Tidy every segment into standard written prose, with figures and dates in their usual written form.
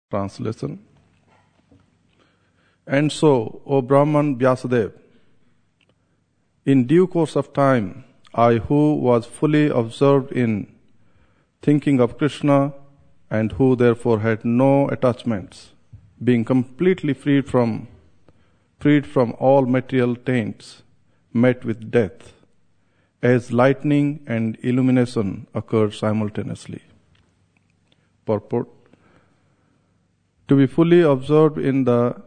Translation. And so, O Brahman Vyasadeva, in due course of time, I who was fully absorbed in thinking of Krishna and who therefore had no attachments, being completely freed from all material taints, met with death, as lightning and illumination occurred simultaneously. Purport: to be fully absorbed in the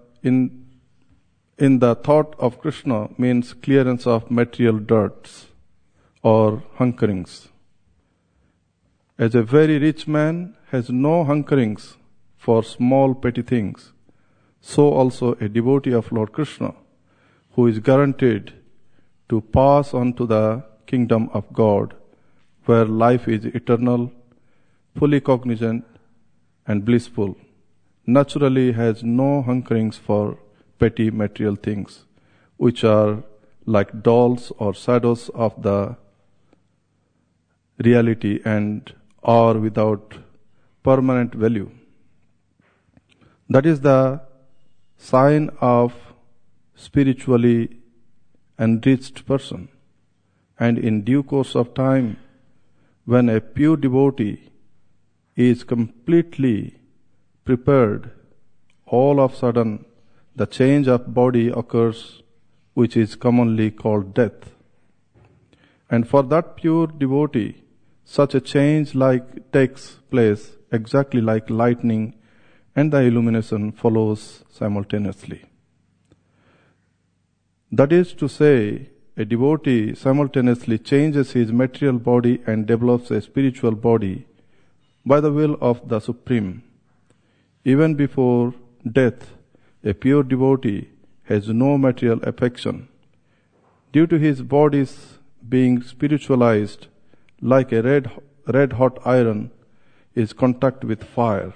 thought of Krishna means clearance of material dirts or hunkerings. As a very rich man has no hunkerings for small petty things, so also a devotee of Lord Krishna, who is guaranteed to pass on to the kingdom of God, where life is eternal, fully cognizant and blissful, naturally has no hunkerings for petty material things, which are like dolls or shadows of the reality and are without permanent value. That is the sign of spiritually enriched person. And in due course of time, when a pure devotee is completely prepared, all of a sudden the change of body occurs, which is commonly called death. And for that pure devotee, such a change takes place exactly like lightning, and the illumination follows simultaneously. That is to say, a devotee simultaneously changes his material body and develops a spiritual body by the will of the Supreme. Even before death, a pure devotee has no material affection. Due to his body's being spiritualized, like a red hot iron is contact with fire.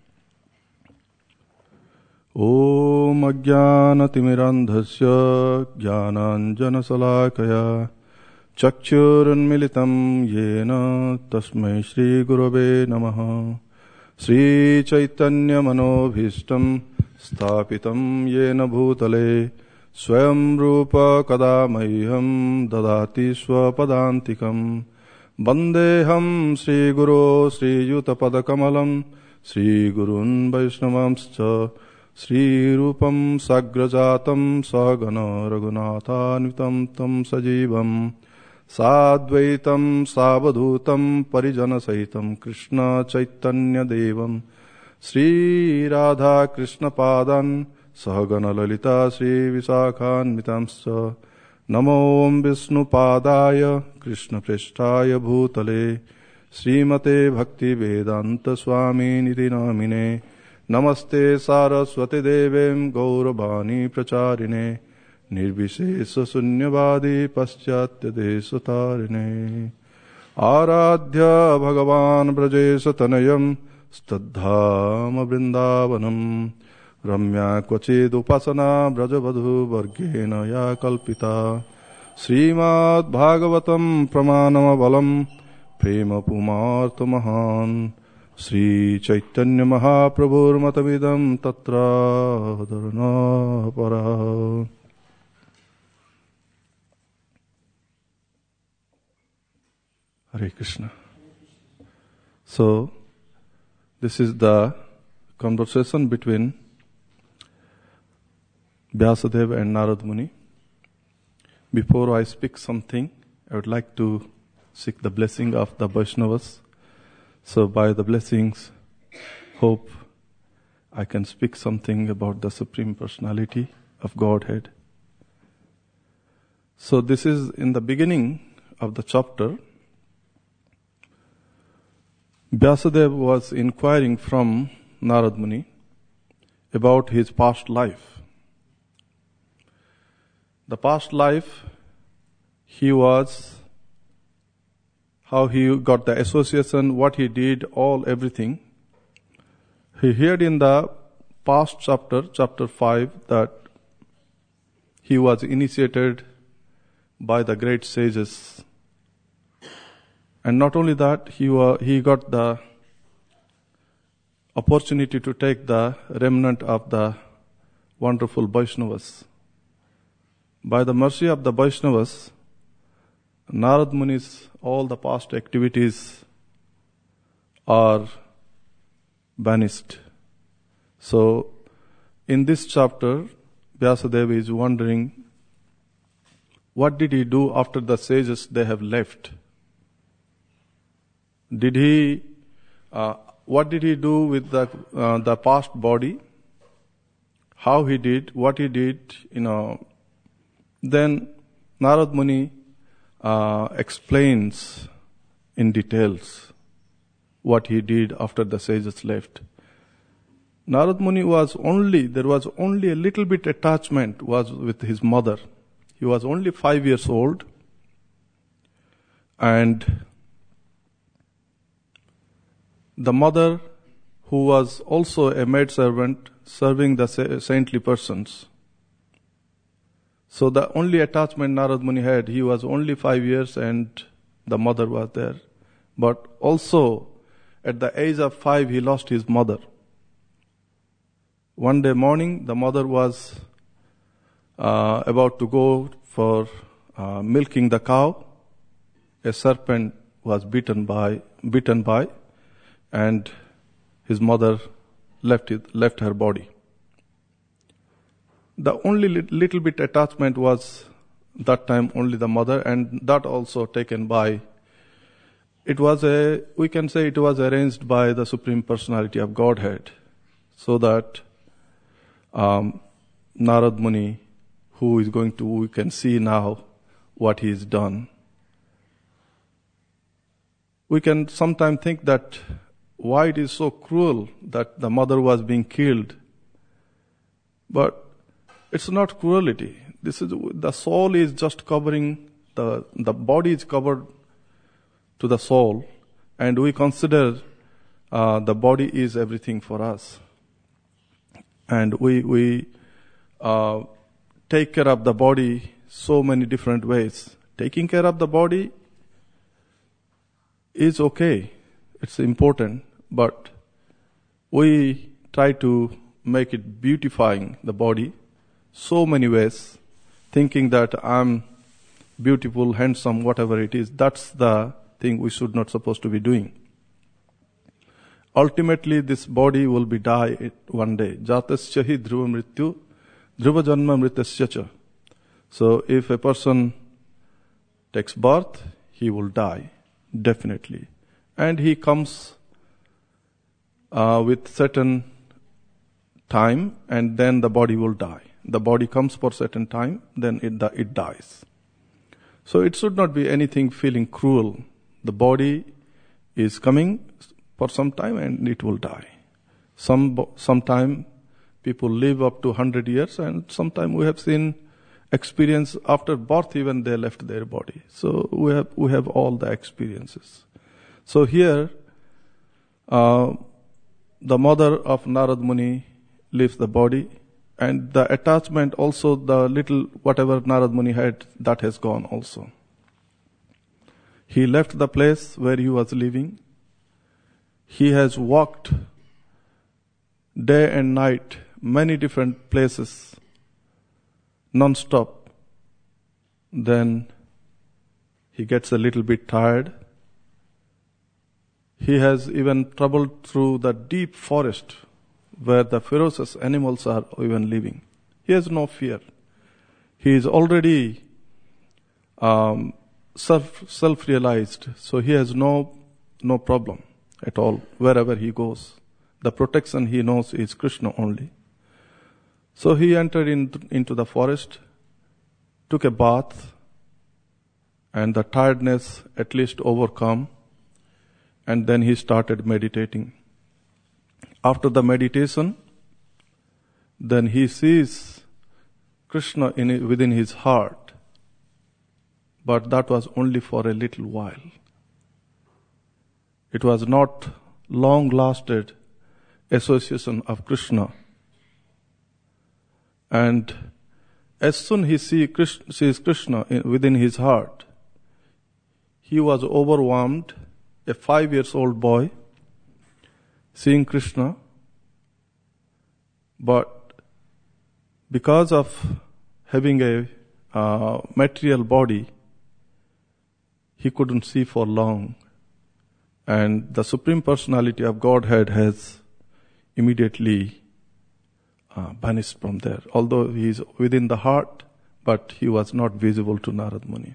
Om Ajnanatimmirandhasya Jnananjanasalakaya Chakshurunmilitam Yena Tasmai Shri Gurave Namaha Sri Chaitanya Manobhishtam Sthapitam Yena Bhutale Swayam Rupa Kadamahyam Dadati Swapadantikam Vandeham Sri Guru Sri Yutapadakamalam Sri Gurun Vaishnavamscha Sri Rupam Sagrajatam Sagana Raghunathanvitam Tam Sajivam Sadvaitam Savadhutam Parijana Sahitam Krishna Chaitanya Devam Sri Radha Krishna Padan Sahagana Lalita Sri Visakhanvitamscha Namo Vishnu Padaya Krishna Presthaya Bhutale Srimate Bhakti Vedanta Swami Niti Namine Namaste Saraswati Devem Gauravani Pracharine Nirvishesha Sunyavadi Paschatya Desatarine Aradhya Bhagavan Brajesha Tanayam Stadhama Vrindavanam Ramya Kvachid Upasana Brajavadhu Vargena Ya Kalpita Srimad Bhagavatam Pramanama Balam Prema Pumartha Mahan Sri Chaitanya Mahaprabhur Matavidam Tatra Dharana Para. Hare Krishna. So, this is the conversation between Vyasadeva and Narad Muni. Before I speak something, I would like to seek the blessing of the Vaishnavas. So by the blessings, hope I can speak something about the Supreme Personality of Godhead. So this is in the beginning of the chapter. Vyasadeva was inquiring from Narad Muni about his past life. The past life, how he got the association, what he did, everything. He heard in the past chapter 5, that he was initiated by the great sages. And not only that, he got the opportunity to take the remnant of the wonderful Vaishnavas. By the mercy of the Vaishnavas, Narad Muni's all the past activities are banished. So, in this chapter, Vyasadeva is wondering, what did he do after the sages they have left? What did he do with the past body? How he did, what he did, Then Narad Muni explains in details what he did after the sages left. Narad Muni there was only a little bit attachment was with his mother. He was only 5 years old, and the mother, who was also a maidservant serving the saintly persons. So the only attachment Narad Muni had, he was only 5 years and the mother was there. But also, at the age of 5, he lost his mother. One day morning, the mother was about to go for milking the cow. A serpent was bitten by, and his mother left her body. The only little bit attachment was that time only the mother, and that also taken by, we can say it was arranged by the Supreme Personality of Godhead, so that Narad Muni, we can see now what he has done. We can sometimes think that why it is so cruel that the mother was being killed. But it's not cruelty. The soul is just covering, the body is covered to the soul, and we consider the body is everything for us. And we take care of the body so many different ways. Taking care of the body is okay. It's important. But we try to make it beautifying the body so many ways, thinking that I'm beautiful, handsome, whatever it is. That's the thing we should not supposed to be doing. Ultimately, this body will be die one day. Jatasya hi dhruva mrityu, dhruva janma mritasya cha. So if a person takes birth, he will die, definitely. And he comes with certain time, and then the body will die. The body comes for certain time, then it dies. So it should not be anything feeling cruel. The body is coming for some time and it will die. Sometime people live up to 100 years, and sometime we have seen experience after birth even they left their body. So we have all the experiences. So here, the mother of Narad Muni leaves the body, and the attachment also, the little whatever Narad Muni had, that has gone also. He left the place where he was living. He has walked day and night, many different places, non-stop. Then he gets a little bit tired. He has even traveled through the deep forest where the ferocious animals are even living. He has no fear. He is already self-realized, so he has no problem at all wherever he goes. The protection he knows is Krishna only. So he entered into the forest, took a bath, and the tiredness at least overcome, and then he started meditating. After the meditation, then he sees Krishna within his heart, but that was only for a little while. It was not long-lasted association of Krishna. And as soon he sees Krishna within his heart, he was overwhelmed, a 5-year-old boy. seeing Krishna, but because of having a material body, he couldn't see for long. And the Supreme Personality of Godhead has immediately vanished from there. Although he is within the heart, but he was not visible to Narad Muni.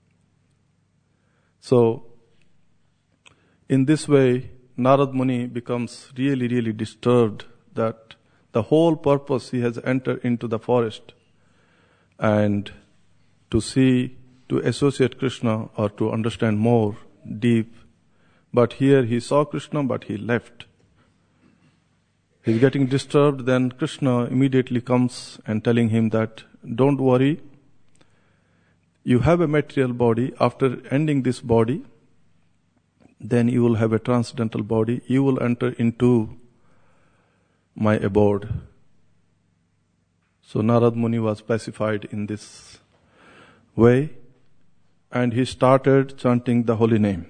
So, in this way, Narad Muni becomes really, really disturbed that the whole purpose he has entered into the forest and to associate Krishna or to understand more deep. But here he saw Krishna, but he left. He's getting disturbed, then Krishna immediately comes and telling him that, don't worry, you have a material body. After ending this body, then you will have a transcendental body. You will enter into my abode. So Narad Muni was pacified in this way, and he started chanting the holy name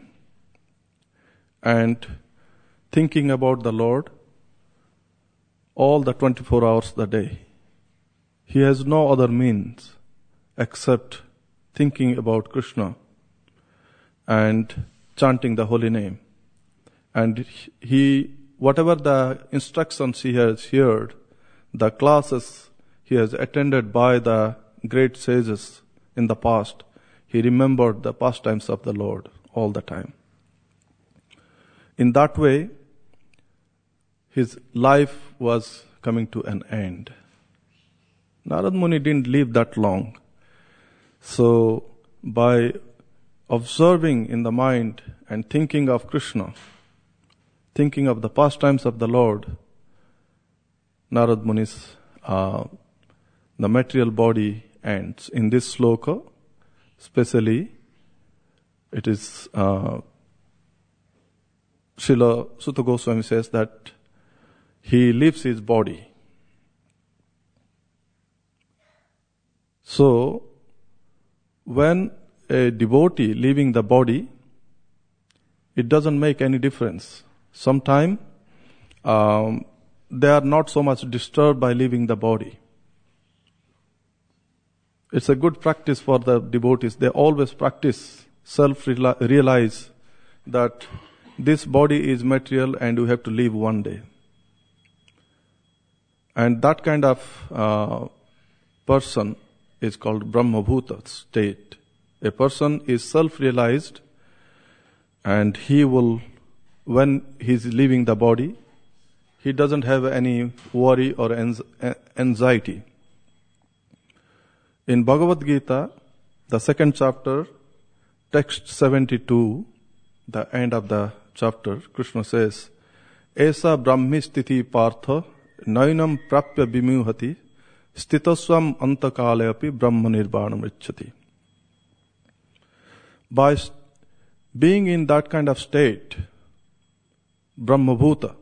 and thinking about the Lord all the 24 hours a day. He has no other means except thinking about Krishna and chanting the holy name. And whatever the instructions he has heard, the classes he has attended by the great sages in the past, he remembered the pastimes of the Lord all the time. In that way, his life was coming to an end. Narad Muni didn't live that long. So, by observing in the mind and thinking of Krishna, thinking of the pastimes of the Lord, Narad Muni's, the material body ends. In this sloka, especially, it is, Srila Sutta Goswami says that he leaves his body. So, when a devotee leaving the body, it doesn't make any difference. Sometimes they are not so much disturbed by leaving the body. It's a good practice for the devotees. They always practice self-realize that this body is material and we have to leave one day. And that kind of person is called Brahmabhuta state. A person is self-realized and he will, when he is leaving the body, he doesn't have any worry or anxiety. In Bhagavad Gita, the second chapter, text 72, the end of the chapter, Krishna says, Esa brahmi sthiti partha nainam prapya vimuhati stitaswam antakale api brahma nirvanam richati. By being in that kind of state, Brahmabhuta,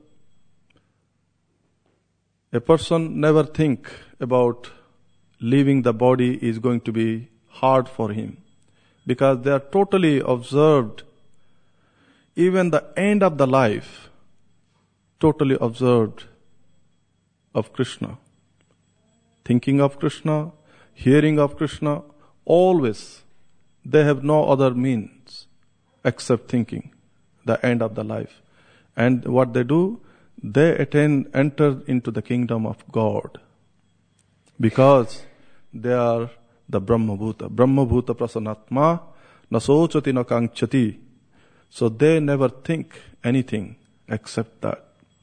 a person never think about leaving the body is going to be hard for him, because they are totally observed, even the end of the life, totally observed of Krishna. Thinking of Krishna, hearing of Krishna, always they have no other means except thinking, the end of the life. And what they do, they enter into the kingdom of God, because they are the Brahmabhuta. Brahmabhuta prasanatma nasochati na kankchati. So they never think anything except that.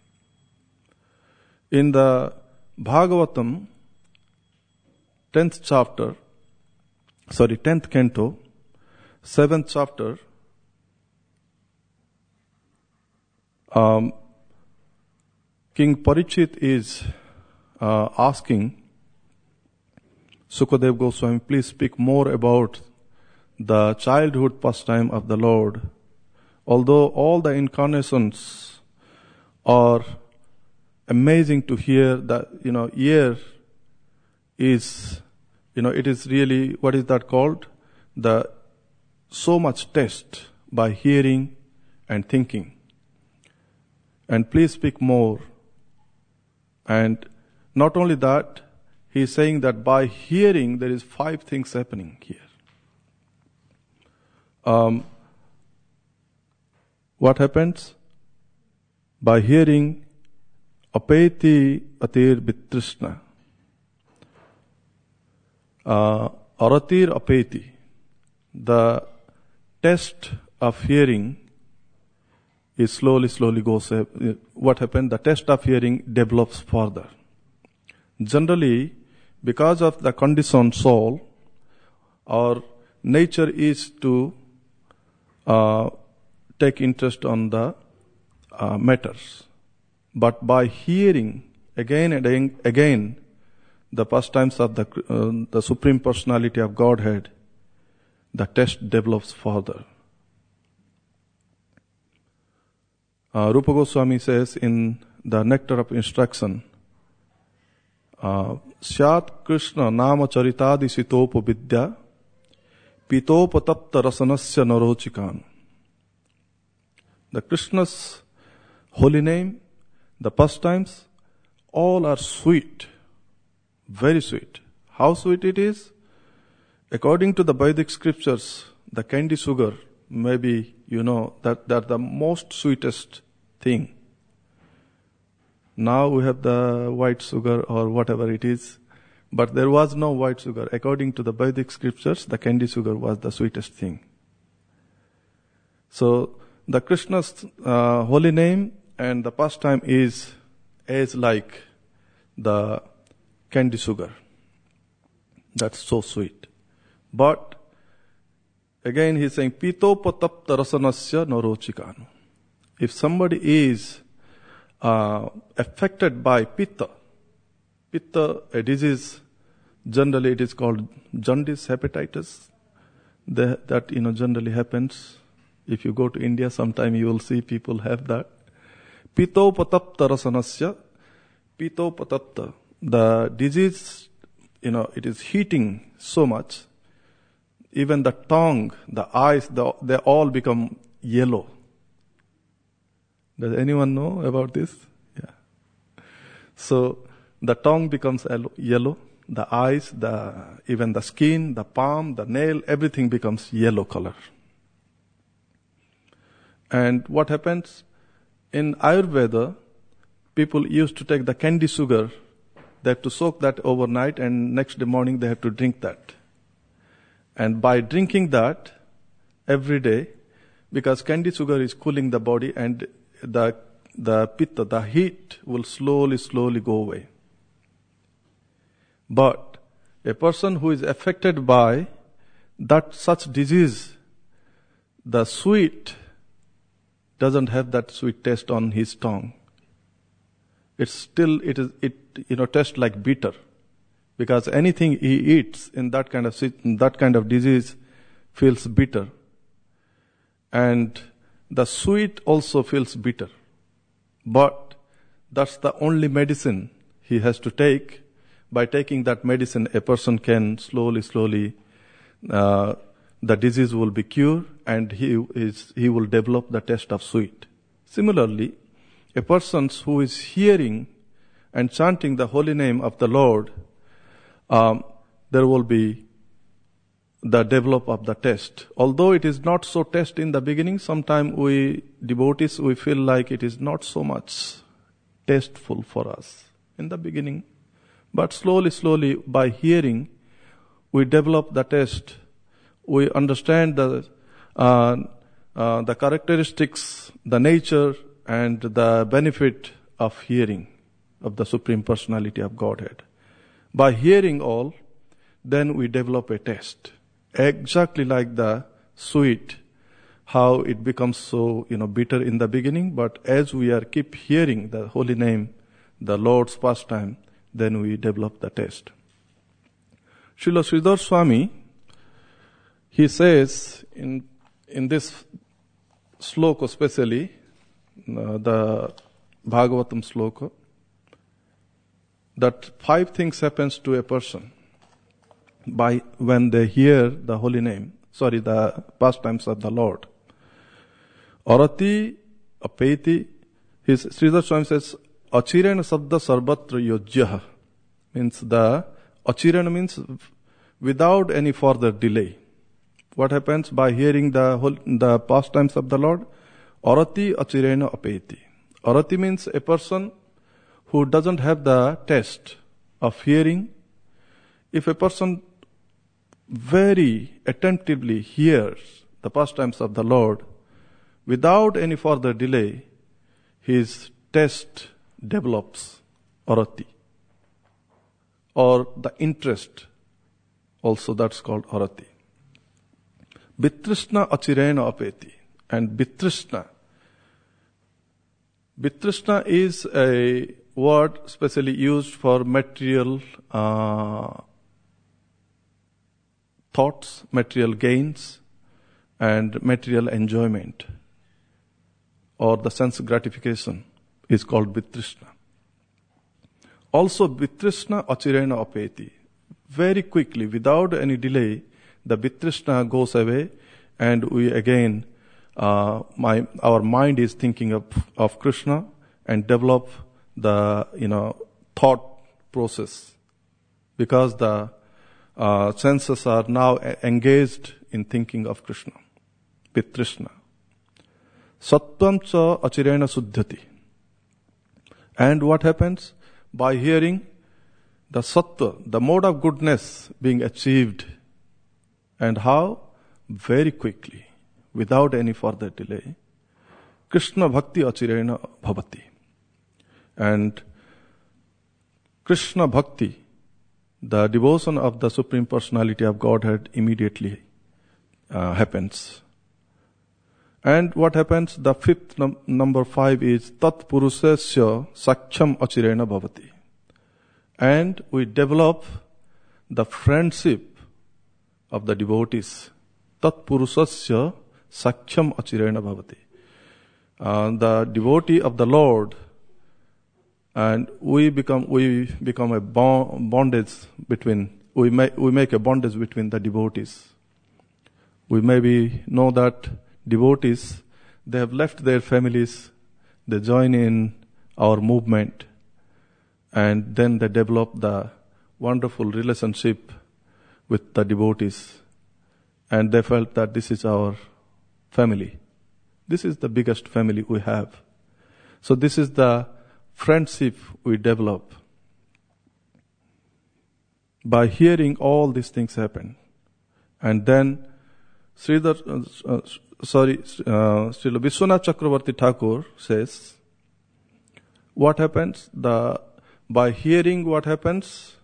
In the Bhagavatam, 10th canto, 7th chapter, King Parikshit is asking Sukadev Goswami, please speak more about the childhood pastime of the Lord. Although all the incarnations are amazing to hear, that, ear is, it is really, what is that called? So much test by hearing and thinking. and please speak more. And not only that, he is saying that by hearing, there is 5 things happening here. What happens? By hearing, apeti atir bitrishna. Aratir apeti. The test of hearing is slowly goes. What happened? The test of hearing develops further. Generally, because of the conditioned soul, our nature is to take interest on the matters. But by hearing again and again the pastimes of the Supreme Personality of Godhead, the test develops further. Rupa Goswami says in the Nectar of Instruction, Syat Krishna Nama Charitadi Sitopa Vidya Pitopa Tapta Rasanasya Narochikan. The Krishna's holy name, the pastimes, all are sweet, very sweet. How sweet it is? According to the Vedic scriptures, the candy sugar, maybe you know that the most sweetest thing. Now we have the white sugar or whatever it is, but there was no white sugar. According to the Vedic scriptures, the candy sugar was the sweetest thing. So the Krishna's holy name and the pastime is as like the candy sugar. That's so sweet. But again he's saying, Pito patapta rasanasya narochikanu. If somebody is affected by pitta, a disease, generally it is called jaundice, hepatitis, that generally happens. If you go to India, sometime you will see people have that. Pito patapta rasanasya, pito patapta. The disease, it is heating so much. Even the tongue, the eyes, they all become yellow. Does anyone know about this? Yeah. So the tongue becomes yellow, the eyes, even the skin, the palm, the nail, everything becomes yellow color. And what happens? In Ayurveda, people used to take the candy sugar, they have to soak that overnight and next day morning they have to drink that. And by drinking that every day, because candy sugar is cooling the body and the pitta, the heat will slowly go away. But a person who is affected by such disease, the sweet doesn't have that sweet taste on his tongue. It tastes like bitter, because anything he eats in that kind of disease feels bitter, and the sweet also feels bitter. But that's the only medicine he has to take. By taking that medicine, a person can slowly the disease will be cured and he will develop the taste of sweet. Similarly, a person who is hearing and chanting the holy name of the Lord, there will be the develop of the taste. Although it is not so taste in the beginning, sometimes we devotees, we feel like it is not so much tasteful for us in the beginning. But slowly by hearing, we develop the taste. We understand the characteristics, the nature, and the benefit of hearing of the Supreme Personality of Godhead. By hearing all, then we develop a taste. Exactly like the sweet, how it becomes so bitter in the beginning, but as we keep hearing the holy name, the Lord's pastime, then we develop the taste. Srila Sridhar Swami, he says in this sloka especially, the Bhagavatam sloka, that 5 things happens to a person when they hear the holy name, the pastimes of the Lord. Arati, apeti, Sridhar Swami says, Achirena Sabda Sarvatra Yojyaha, means the Achirena means without any further delay. What happens by hearing the pastimes of the Lord? Arati Achirena Apeti. Arati means a person who doesn't have the taste of hearing. If a person very attentively hears the pastimes of the Lord, without any further delay, his taste develops, arati. Or the interest, also that's called arati. Bitrishna achirena apeti. And bitrishna. Bitrishna is a word specially used for material thoughts, material gains, and material enjoyment, or the sense gratification is called bitrishna. Also, bitrishna achirena apeti. Very quickly, without any delay, the bitrishna goes away, and we again, our mind is thinking of Krishna and develop the thought process, because the senses are now engaged in thinking of Krishna. Bitrishna. Sattvam cha achirena suddhati. And what happens? By hearing the sattva, the mode of goodness being achieved. And how? Very quickly, without any further delay. Krishna bhakti achirena bhavati. And Krishna bhakti, the devotion of the Supreme Personality of Godhead, immediately happens. And what happens? The fifth, number 5 is Tat Purusasya Saksham Achirena Bhavati. And we develop the friendship of the devotees. Tat Purusasya Saksham Achirena Bhavati. The devotee of the Lord, and we become a bondage between, we make a bondage between the devotees. We maybe know that devotees, they have left their families, they join in our movement, and then they develop the wonderful relationship with the devotees. And they felt that this is our family. This is the biggest family we have. So this is the friendship we develop. By hearing all these things happen. And then Srila Vishwanath Chakravarti Thakur says, what happens? By hearing what happens,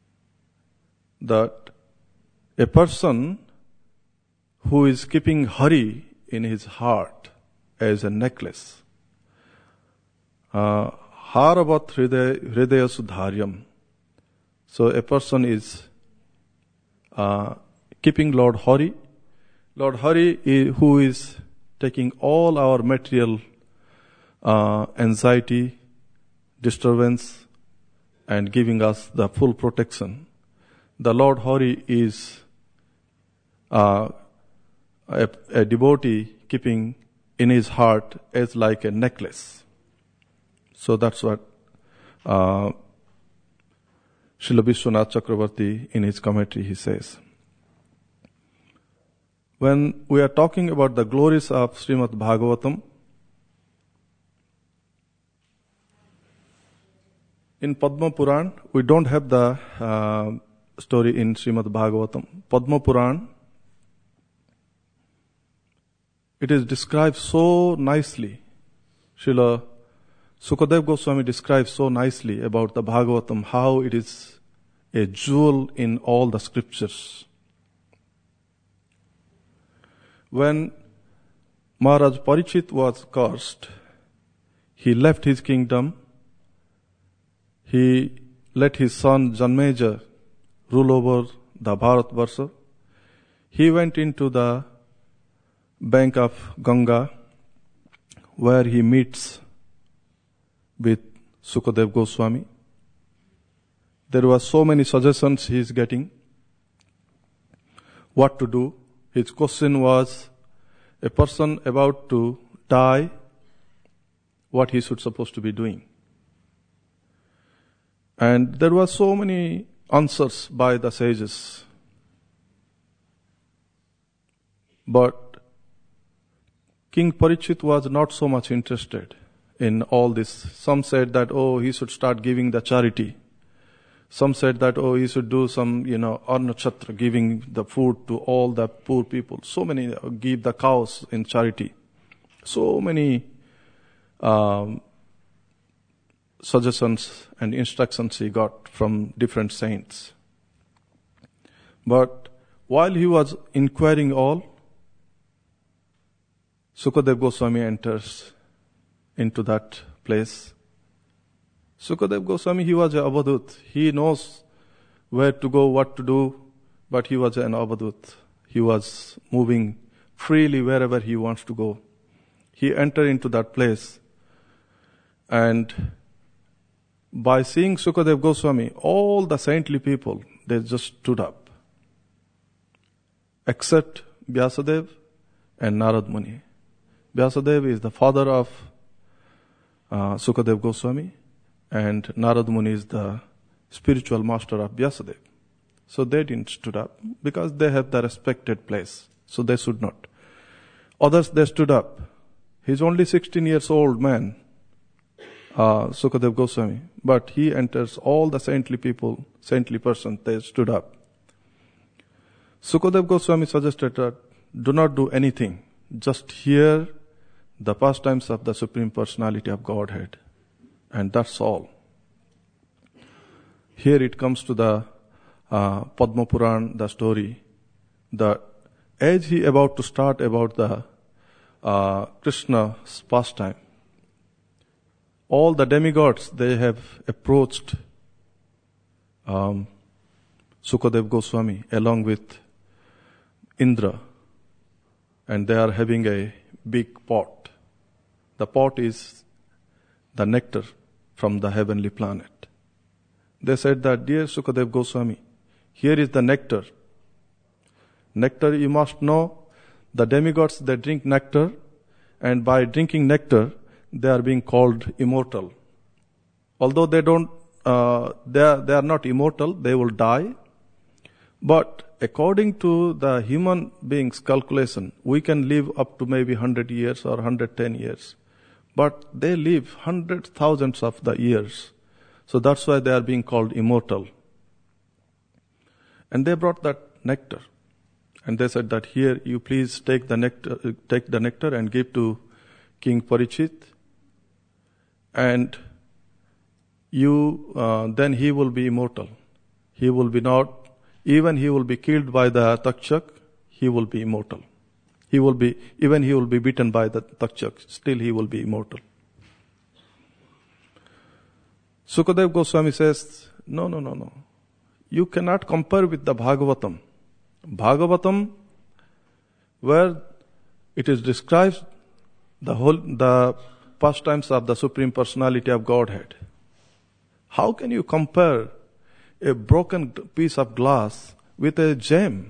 that a person who is keeping Hari in his heart as a necklace, Haravat Hridaya Sudharyam. So a person is keeping Lord Hari. Lord Hari, who is taking all our material anxiety, disturbance, and giving us the full protection. The Lord Hari is a devotee keeping in his heart as like a necklace. So that's what Srila Vishwanath Chakravarti in his commentary he says. When we are talking about the glories of Srimad Bhagavatam, in Padma Puran, we don't have the story in Srimad Bhagavatam. Padma Puran, it is described so nicely. Srila Sukadev Goswami describes so nicely about the Bhagavatam, how it is a jewel in all the scriptures. When Maharaj Parikshit was cursed, he left his kingdom. He let his son Janmeja rule over the Bharatvarsha. He went into the bank of Ganga, where he meets with Sukadev Goswami. There were so many suggestions he is getting. What to do? His question was, a person about to die, what he should supposed to be doing. And there were so many answers by the sages. But King Parikshit was not so much interested in all this. Some said that, he should start giving the charity. Some said that, he should do some, Arnachatra, giving the food to all the poor people. So many, give the cows in charity. So many suggestions and instructions he got from different saints. But while he was inquiring all, Sukadev Goswami enters into that place. Sukadev Goswami, he was an Avadut. He knows where to go, what to do, but he was an Avadut. He was moving freely wherever he wants to go. He entered into that place, and by seeing Sukadev Goswami, all the saintly people, they just stood up, except Vyasadev and Narad Muni. Vyasadev is the father of Sukadev Goswami, and Narad Muni is the spiritual master of Vyasadev. So they didn't stood up because they have the respected place. So they should not. Others, they stood up. He's only 16 years old man, Sukadev Goswami, but he enters all the saintly people, saintly persons, they stood up. Sukadev Goswami suggested that do not do anything, just hear the pastimes of the Supreme Personality of Godhead, and that's all. Here it comes to the Padma Puran, the story. As he about to start about the Krishna's pastime, all the demigods, they have approached Sukadev Goswami along with Indra, and they are having a big pot. The pot is the nectar from the heavenly planet. They said that, dear Sukadev Goswami, here is the nectar. Nectar, you must know, the demigods, they drink nectar, and by drinking nectar, they are being called immortal. Although they are not immortal, they will die. But according to the human being's calculation, we can live up to maybe 100 years or 110 years. But they live hundreds, thousands of the years. So that's why they are being called immortal. And they brought that nectar. And they said that, here, you please take the nectar and give to King Parikshit. And then he will be immortal. He will be not, even he will be killed by the Takshak, he will be immortal. He will be beaten by the Takshak, still he will be immortal. Sukadev Goswami says, no. You cannot compare with the Bhagavatam. Bhagavatam, where it is described the pastimes of the Supreme Personality of Godhead. How can you compare a broken piece of glass with a gem?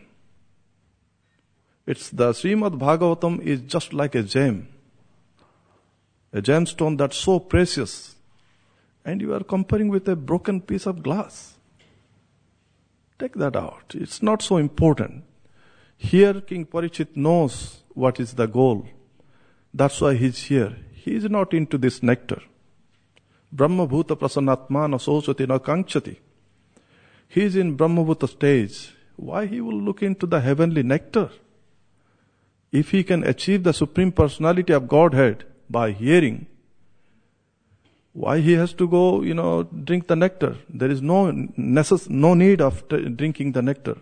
It's the Srimad Bhagavatam is just like a gem. A gemstone that's so precious. And you are comparing with a broken piece of glass. Take that out. It's not so important. Here King Parikshit knows what is the goal. That's why he's here. He is not into this nectar. Brahma Bhuta Prasannatma na Sosati na Kankshati. He is in Brahma Bhuta stage. Why he will look into the heavenly nectar? If he can achieve the Supreme Personality of Godhead by hearing, why he has to go, drink the nectar? There is no need of drinking the nectar.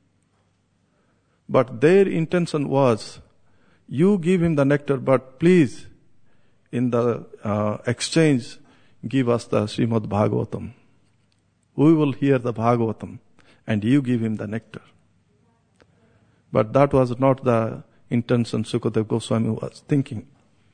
But their intention was, you give him the nectar, but please, in the exchange, give us the Srimad Bhagavatam. We will hear the Bhagavatam, and you give him the nectar. But that was not the intention Sukadev Goswami was thinking.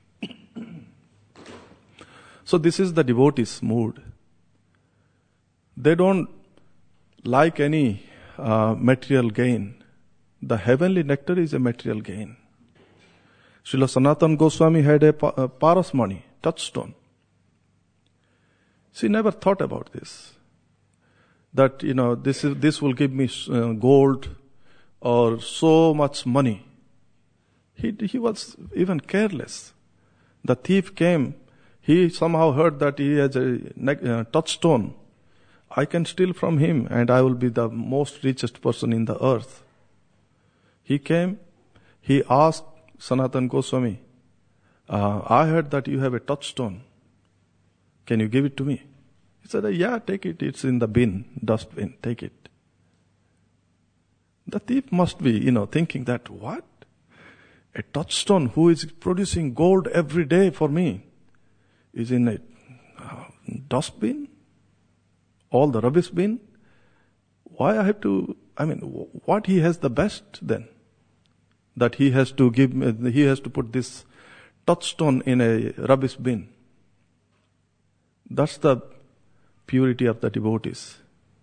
So this is the devotee's mood. They don't like any material gain. The heavenly nectar is a material gain. Srila Sanatana Goswami had a parasmani, touchstone, She never thought about this. That, this will give me gold or so much money. He was even careless. The thief came. He somehow heard that he has a touchstone. I can steal from him and I will be the most richest person in the earth. He came. He asked Sanatan Goswami, I heard that you have a touchstone. Can you give it to me? He said, yeah, take it. It's in the bin, dustbin. Take it. The thief must be, thinking that, what? A touchstone who is producing gold every day for me is in a dustbin? All the rubbish bin? Why I have to, what he has the best then? That he has to put this touchstone in a rubbish bin. That's the purity of the devotees.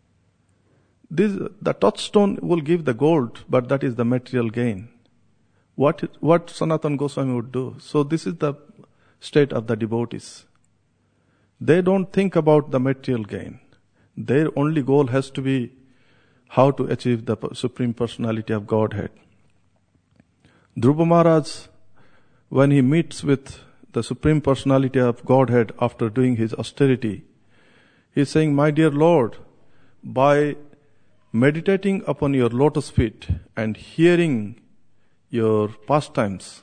The touchstone will give the gold, but that is the material gain. What Sanatan Goswami would do. So this is the state of the devotees. They don't think about the material gain. Their only goal has to be how to achieve the Supreme Personality of Godhead. Dhruva Maharaj, when he meets with the Supreme Personality of Godhead after doing his austerity, he is saying, my dear Lord, by meditating upon your lotus feet and hearing your pastimes,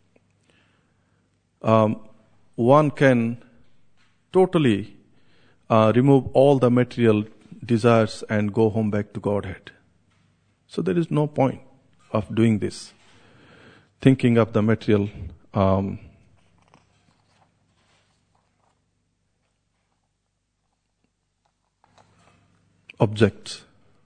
one can totally remove all the material desires and go home back to Godhead. So there is no point of doing this, thinking of the material objects.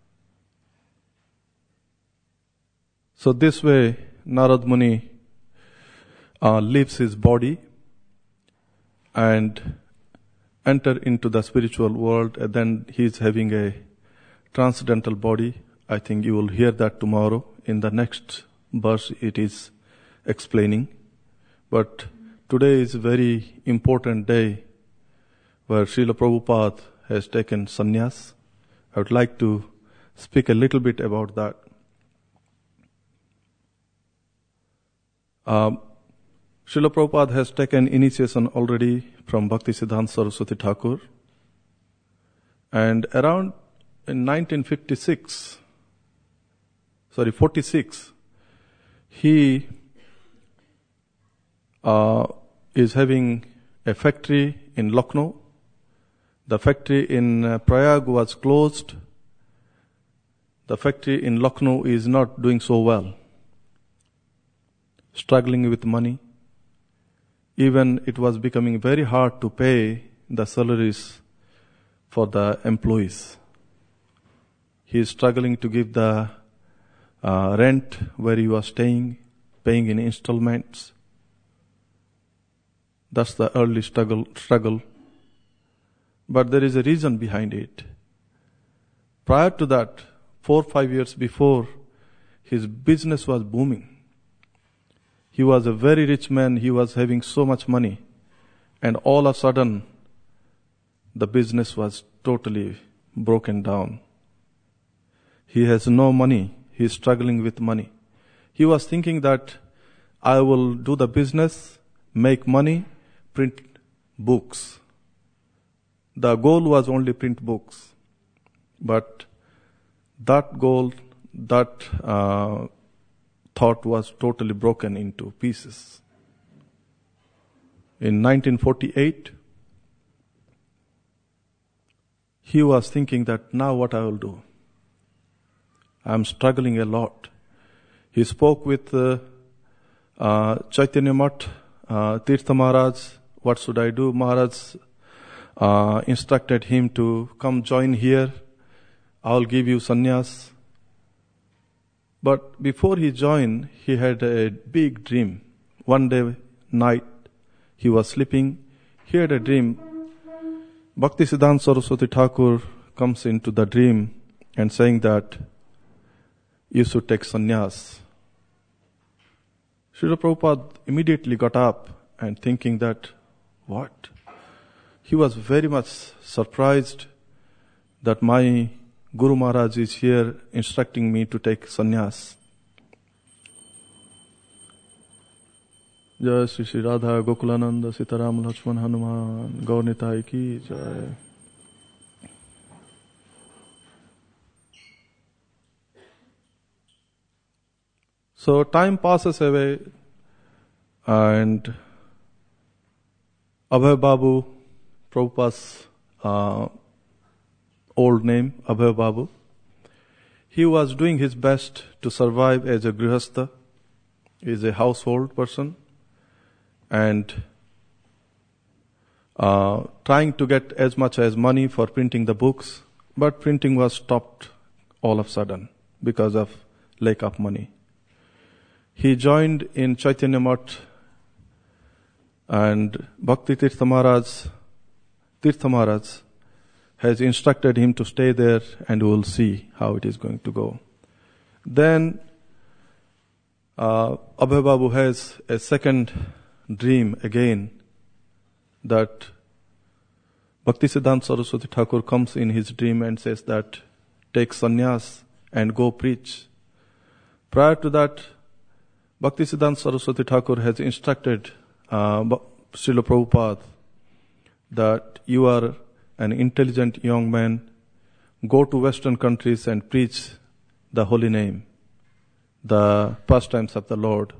So this way, Narad Muni leaves his body and enter into the spiritual world, and then he is having a transcendental body. I think you will hear that tomorrow. In the next verse it is explaining. But today is a very important day where Srila Prabhupada has taken sannyas. I would like to speak a little bit about that. Srila Prabhupada has taken initiation already from Bhaktisiddhanta Saraswati Thakur. And around in 46, he is having a factory in Lucknow. The factory in Prayag was closed. The factory in Lucknow is not doing so well. Struggling with money. Even it was becoming very hard to pay the salaries for the employees. He is struggling to give the rent where he was staying, paying in installments. That's the early struggle. But there is a reason behind it. Prior to that, 4 or 5 years before, his business was booming. He was a very rich man. He was having so much money. And all of a sudden, the business was totally broken down. He has no money. He is struggling with money. He was thinking that I will do the business, make money, print books. The goal was only print books. But that goal, that thought was totally broken into pieces. In 1948, he was thinking that now what I will do? I am struggling a lot. He spoke with Chaitanya Math, Tirtha Maharaj, what should I do? Maharaj instructed him to come join here. I will give you sannyas. But before he joined, he had a big dream. One day, night, he was sleeping. He had a dream. Bhaktisiddhanta Saraswati Thakur comes into the dream and saying that you should take sannyas. Srila Prabhupada immediately got up and thinking that, what? he was very much surprised that my Guru Maharaj is here instructing me to take sannyas. Jai Shri Shri Radha Gokulananda Sitaram Lakshman Hanuman Gaur Nitai ki Jai. So time passes away and Abhay Babu, Prabhupada's old name, Abhay Babu, he was doing his best to survive as a grihastha. He is a household person and trying to get as much as money for printing the books, but printing was stopped all of a sudden because of lack of money. He joined in Chaitanya Math and Bhakti Tirtha Maharaj has instructed him to stay there and we will see how it is going to go. Then Abhay Babu has a second dream again that Bhaktisiddhanta Saraswati Thakur comes in his dream and says that take sannyas and go preach. Prior to that, Bhaktisiddhanta Saraswati Thakur has instructed Srila Prabhupada that you are an intelligent young man, go to Western countries and preach the holy name, the pastimes of the Lord.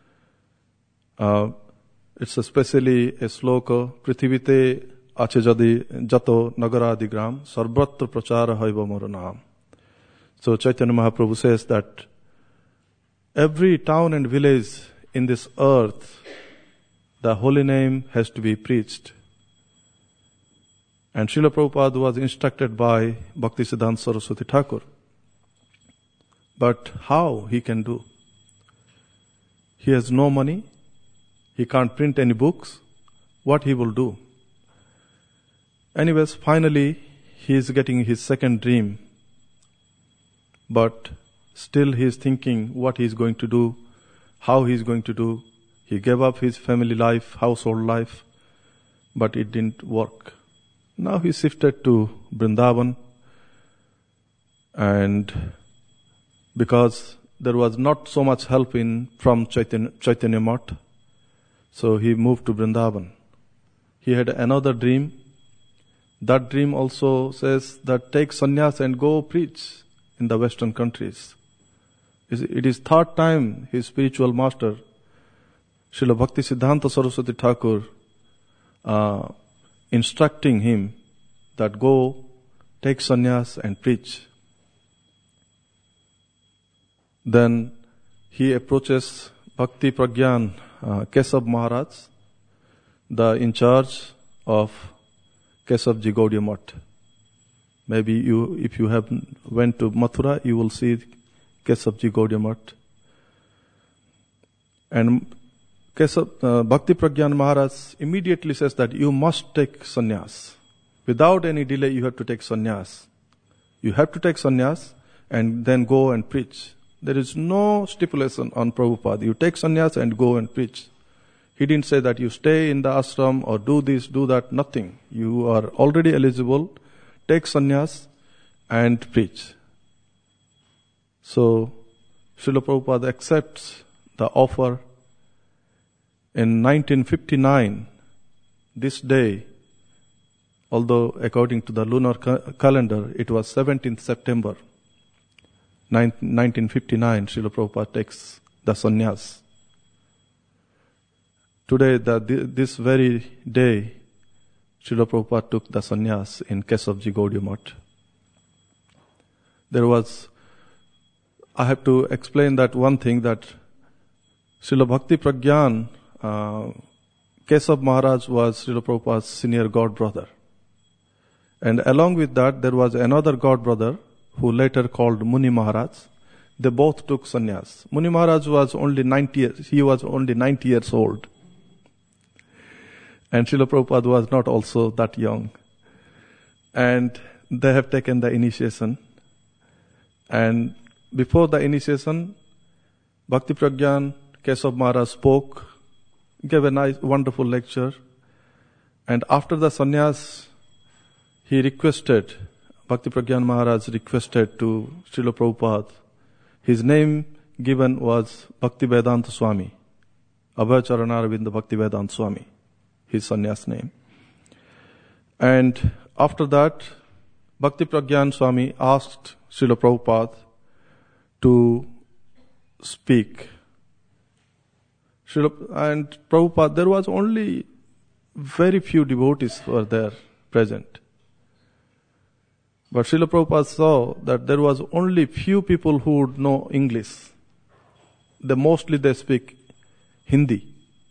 It's especially a sloka, Prithivite Achajadi Jato Nagaradi Gram, Sarvatra Prachara Haiva Moranam. So Chaitanya Mahaprabhu says that every town and village in this earth, the holy name has to be preached. And Srila Prabhupada was instructed by Bhaktisiddhanta Saraswati Thakur. But how he can do? He has no money. He can't print any books. What he will do? Anyways, finally, he is getting his second dream. But still he is thinking what he is going to do, how he is going to do. He gave up his family life, household life, but it didn't work. Now he shifted to Vrindavan, and because there was not so much help from Chaitanya Math, so he moved to Vrindavan. He had another dream. That dream also says that take sannyas and go preach in the Western countries. It is third time his spiritual master, Srila Bhaktisiddhanta Saraswati Thakur, instructing him that go, take sannyas and preach. Then he approaches Bhakti Pragyan Kesav Maharaj, the in charge of Kesavji Gaudiya Math. Maybe if you have went to Mathura, you will see Kesavji Gaudiya Math. And Bhakti Pragyan Maharaj immediately says that you must take sannyas. Without any delay, you have to take sannyas. You have to take sannyas and then go and preach. There is no stipulation on Prabhupada. You take sannyas and go and preach. He didn't say that you stay in the ashram or do this, do that, nothing. You are already eligible. Take sannyas and preach. So, Srila Prabhupada accepts the offer. In 1959, this day, although according to the lunar calendar, it was 17th September, 1959, Srila Prabhupada takes the sannyas. Today, this very day, Srila Prabhupada took the sannyas in Kesavji Gaudiya Math. I have to explain that one thing, that Srila Bhakti Pragyan, Kesav Maharaj was Srila Prabhupada's senior god brother. And along with that, there was another god brother who later called Muni Maharaj. They both took sannyas. Muni Maharaj was only 90 years, he was only 90 years old. And Srila Prabhupada was not also that young. And they have taken the initiation. And before the initiation, Bhakti Pragyan, Kesav Maharaj spoke, gave a nice, wonderful lecture. And after the sannyas, he requested, Bhakti Pragyan Maharaj requested to Srila Prabhupada, his name given was Bhakti Vedanta Swami, Abhay Charanaravinda Bhakti Vedanta Swami, his sannyas name. And after that, Bhakti Pragyan Swami asked Srila Prabhupada to speak. And Prabhupada, there was only very few devotees were there present. But Srila Prabhupada saw that there was only few people who would know English. Mostly they speak Hindi.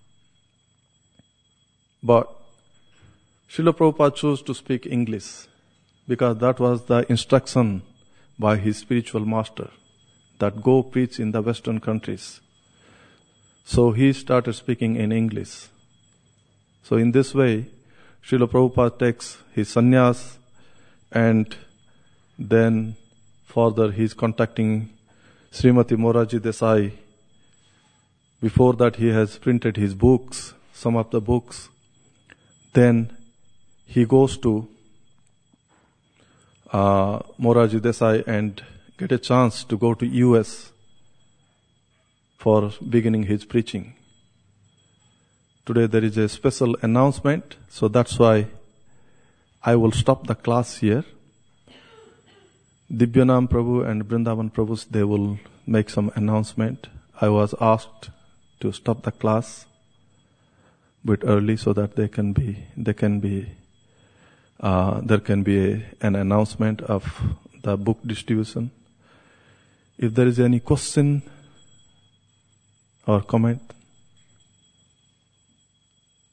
But Srila Prabhupada chose to speak English because that was the instruction by his spiritual master, that go preach in the Western countries. So he started speaking in English. So in this way, Srila Prabhupada takes his sannyas, and then further he is contacting Srimati Moraji Desai. Before that he has printed his books, some of the books. Then he goes to Moraji Desai and get a chance to go to US for beginning his preaching. Today there is a special announcement, so that's why I will stop the class here. Divyanam Prabhu and Vrindavan Prabhu, they will make some announcement. I was asked to stop the class a bit early so that there can be an announcement of the book distribution. If there is any question or comment.